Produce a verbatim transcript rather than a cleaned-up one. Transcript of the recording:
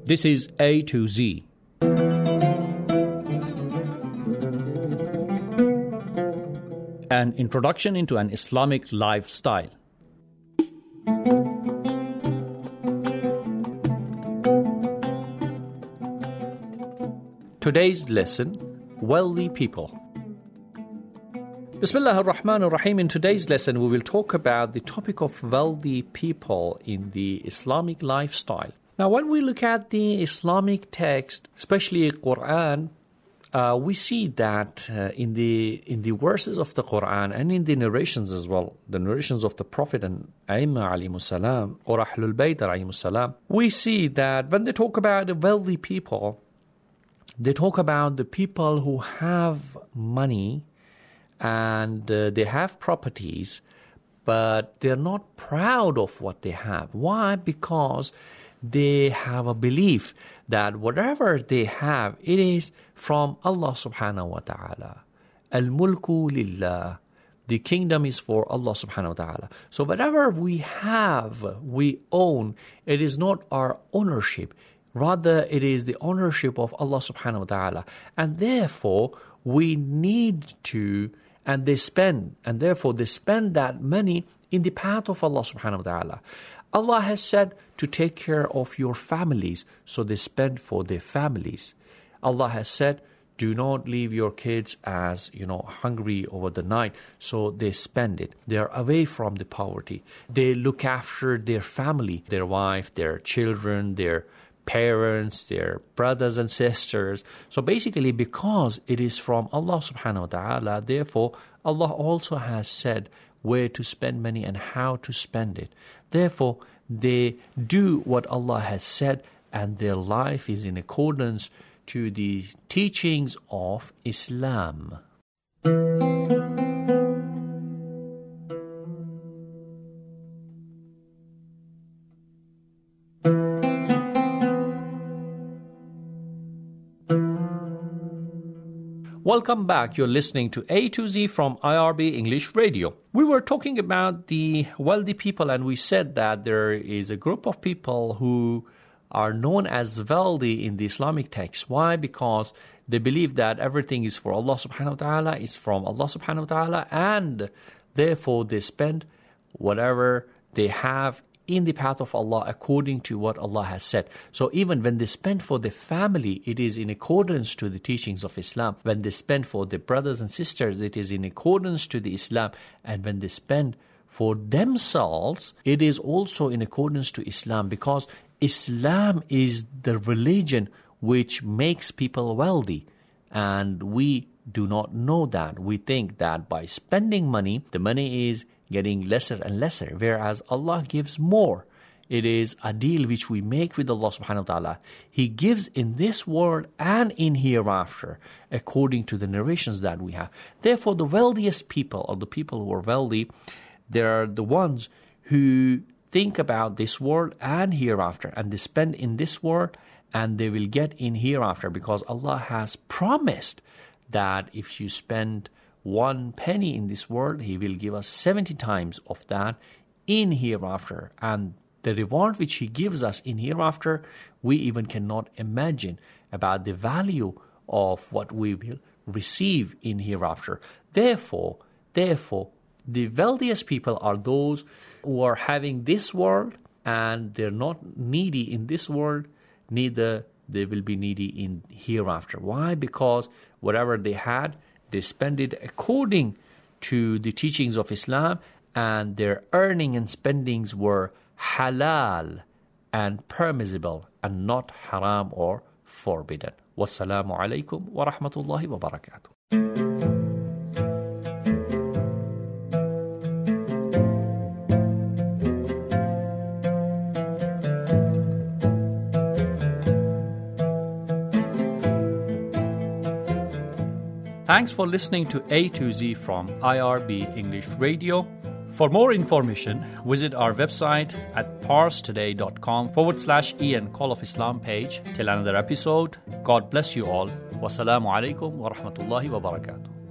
This is A to Z. An introduction into an Islamic lifestyle. Today's lesson, wealthy people. Bismillah ar-Rahman ar-Rahim. In today's lesson, we will talk about the topic of wealthy people in the Islamic lifestyle. Now, when we look at the Islamic text, especially Quran, uh, we see that uh, in the in the verses of the Quran and in the narrations as well, the narrations of the Prophet and Aimma alayhimus salam or Ahlul Bayt alayhimus salam, we see that when they talk about the wealthy people, they talk about the people who have money and uh, they have properties, but they're not proud of what they have. Why? Because they have a belief that whatever they have, it is from Allah subhanahu wa ta'ala. Al-mulku lillah. The kingdom is for Allah subhanahu wa ta'ala. So whatever we have, we own, it is not our ownership. Rather, it is the ownership of Allah subhanahu wa ta'ala. And therefore, we need to, and they spend, and therefore they spend that money in the path of Allah subhanahu wa ta'ala. Allah has said to take care of your families, so they spend for their families. Allah has said, do not leave your kids as, you know, hungry over the night, so they spend it. They are away from the poverty. They look after their family, their wife, their children, their parents, their brothers and sisters. So basically, because it is from Allah subhanahu wa ta'ala, therefore, Allah also has said where to spend money and how to spend it. Therefore, they do what Allah has said, and their life is in accordance to the teachings of Islam. Welcome back. You're listening to A to Z from I R B English Radio. We were talking about the wealthy people, and we said that there is a group of people who are known as wealthy in the Islamic text. Why? Because they believe that everything is for Allah subhanahu wa ta'ala, it's from Allah subhanahu wa ta'ala, and therefore they spend whatever they have in the path of Allah according to what Allah has said. So even when they spend for their family, it is in accordance to the teachings of Islam. When they spend for their brothers and sisters, it is in accordance to the Islam. And when they spend for themselves, it is also in accordance to Islam, because Islam is the religion which makes people wealthy. And we do not know that. We think that by spending money, the money is getting lesser and lesser, whereas Allah gives more. It is a deal which we make with Allah subhanahu wa ta'ala. He gives in this world and in hereafter, according to the narrations that we have. Therefore, the wealthiest people, or the people who are wealthy, they are the ones who think about this world and hereafter, and they spend in this world and they will get in hereafter, because Allah has promised that if you spend one penny in this world, He will give us seventy times of that in hereafter. And the reward which He gives us in hereafter, we even cannot imagine about the value of what we will receive in hereafter. Therefore, therefore, the wealthiest people are those who are having this world, and they're not needy in this world, neither they will be needy in hereafter. Why? Because whatever they had, they spend it according to the teachings of Islam, and their earning and spendings were halal and permissible and not haram or forbidden. Wassalamu alaikum wa rahmatullahi wa barakatuh. Thanks for listening to A to Z from I R B English Radio. For more information, visit our website at parstoday.com forward slash Ian Call of Islam page. Till another episode, God bless you all. Wassalamu alaikum wa rahmatullahi wa barakatuh.